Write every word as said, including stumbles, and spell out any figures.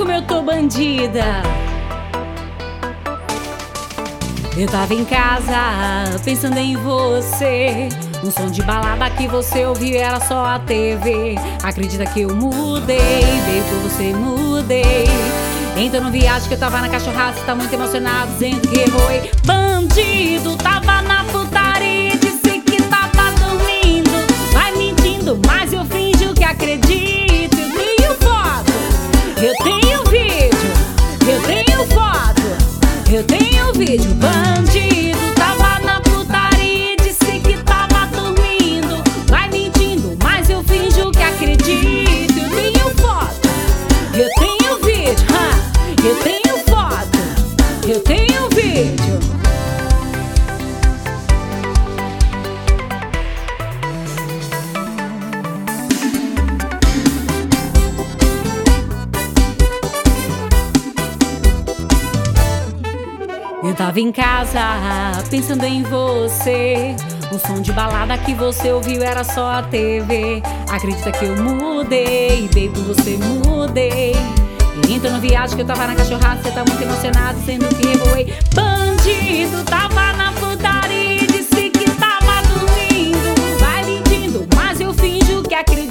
como eu tô bandida. Eu tava em casa, pensando em você. Um som de balada que você ouviu era só a T V. Acredita que eu mudei, baby, por você mudei. Então não viagem que eu tava na cachorrada. Você tá muito emocionado, dizendo que errou. Bandido, tava na putaria, disse que tava dormindo. Vai mentindo, mas eu finjo que acredito. Eu tenho foto, eu tenho vídeo, eu tenho foto, eu tenho vídeo. Bandido, tava na putaria, disse que tava dormindo. Vai mentindo, mas eu finjo que acredito. Eu tenho foto, eu tenho vídeo, ha, eu tenho foto, eu tenho vídeo. Eu tava em casa, pensando em você. O som de balada que você ouviu era só a T V. Acredita que eu mudei, baby, por você mudei. Então não viagem que eu tava na cachorrada. Você tá muito emocionado, sendo que revoei. Bandido, tava na putaria, disse que tava dormindo. Vai mentindo, mas eu finjo que acredito.